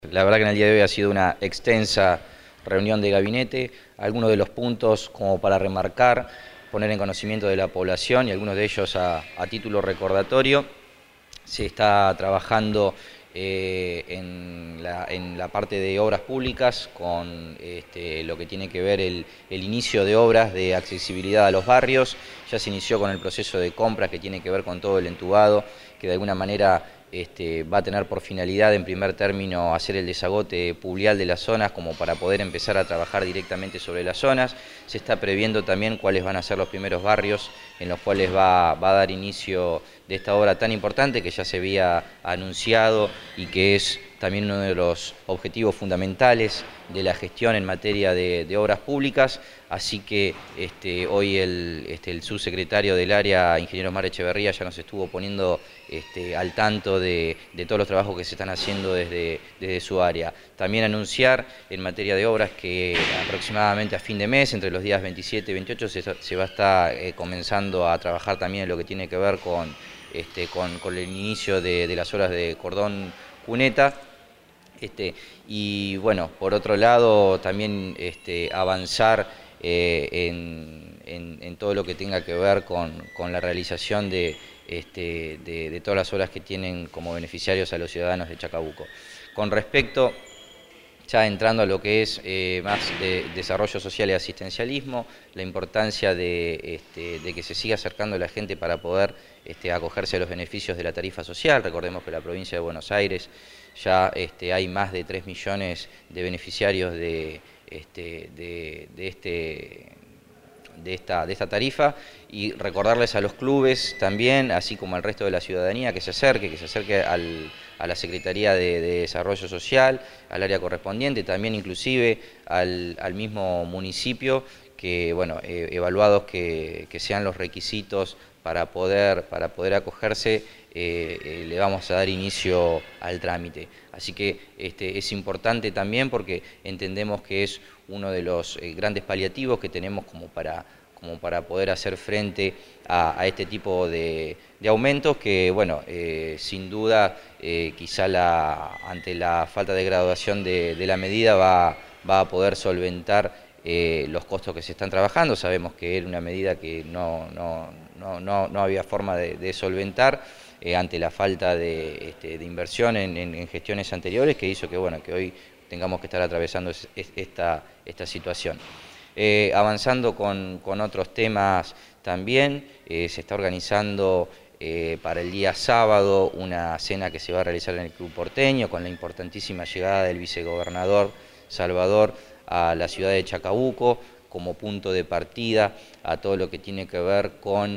La verdad que en el día de hoy ha sido una extensa reunión de gabinete, algunos de los puntos como para remarcar, poner en conocimiento de la población y algunos de ellos a título recordatorio. Se está trabajando en la parte de obras públicas con lo que tiene que ver el inicio de obras de accesibilidad a los barrios. Ya se inició con el proceso de compras que tiene que ver con todo el entubado, que de alguna manera va a tener por finalidad en primer término hacer el desagote pluvial de las zonas como para poder empezar a trabajar directamente sobre las zonas. Se está previendo también cuáles van a ser los primeros barrios en los cuales va a dar inicio de esta obra tan importante que ya se había anunciado y que es también uno de los objetivos fundamentales de la gestión en materia de obras públicas. Así que hoy el subsecretario del área, ingeniero Omar Echeverría, ya nos estuvo poniendo al tanto de todos los trabajos que se están haciendo desde su área. También anunciar en materia de obras que aproximadamente a fin de mes, entre los días 27 y 28, se va a estar comenzando a trabajar también en lo que tiene que ver con el inicio de las obras de cordón cuneta. Y bueno, por otro lado, también avanzar en todo lo que tenga que ver con la realización de todas las obras que tienen como beneficiarios a los ciudadanos de Chacabuco. Con respecto, ya entrando a lo que es más de desarrollo social y asistencialismo, la importancia de que se siga acercando a la gente para poder acogerse a los beneficios de la tarifa social. Recordemos que en la provincia de Buenos Aires ya hay más de 3 millones de beneficiarios de esta tarifa, y recordarles a los clubes también, así como al resto de la ciudadanía, que se acerque a la Secretaría de Desarrollo Social, al área correspondiente, también inclusive al mismo municipio, que bueno, evaluados que sean los requisitos para poder acogerse, le vamos a dar inicio al trámite. Así que es importante también porque entendemos que es uno de los grandes paliativos que tenemos como para poder hacer frente a este tipo de aumentos que, bueno, sin duda, quizá ante la falta de graduación de la medida va a poder solventar los costos que se están trabajando. Sabemos que era una medida que no había forma de solventar ante la falta de inversión en gestiones anteriores, que hizo que, bueno, que hoy tengamos que estar atravesando esta situación. Avanzando con otros temas también, se está organizando para el día sábado una cena que se va a realizar en el Club Porteño, con la importantísima llegada del vicegobernador Salvador a la ciudad de Chacabuco como punto de partida a todo lo que tiene que ver con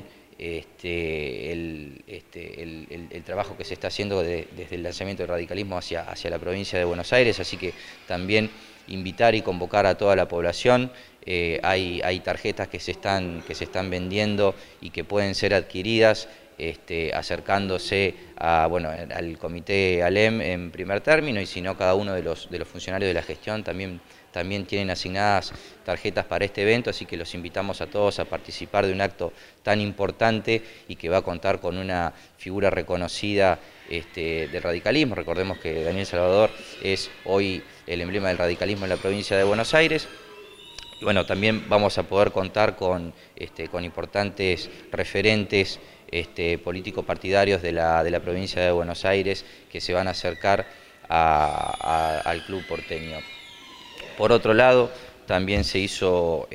el trabajo que se está haciendo desde el lanzamiento del radicalismo hacia la provincia de Buenos Aires. Así que también invitar y convocar a toda la población. Hay tarjetas que se están vendiendo y que pueden ser adquiridas acercándose al comité ALEM en primer término, y si no, cada uno de los funcionarios de la gestión también tienen asignadas tarjetas para este evento, así que los invitamos a todos a participar de un acto tan importante y que va a contar con una figura reconocida del radicalismo. Recordemos que Daniel Salvador es hoy el emblema del radicalismo en la provincia de Buenos Aires. Y bueno, también vamos a poder contar con importantes referentes políticos partidarios de la provincia de Buenos Aires que se van a acercar al Club Porteño. Por otro lado, también se hizo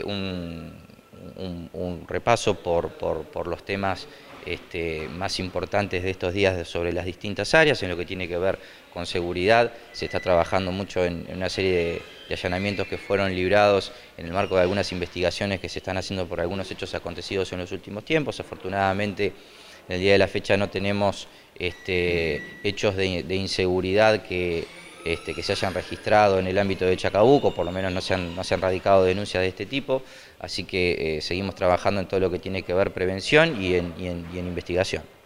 un repaso por los temas más importantes de estos días sobre las distintas áreas. En lo que tiene que ver con seguridad, se está trabajando mucho en una serie de allanamientos que fueron librados en el marco de algunas investigaciones que se están haciendo por algunos hechos acontecidos en los últimos tiempos. Afortunadamente, en el día de la fecha no tenemos hechos de inseguridad que se hayan registrado en el ámbito de Chacabuco, por lo menos no se han radicado denuncias de este tipo, así que seguimos trabajando en todo lo que tiene que ver prevención y en investigación.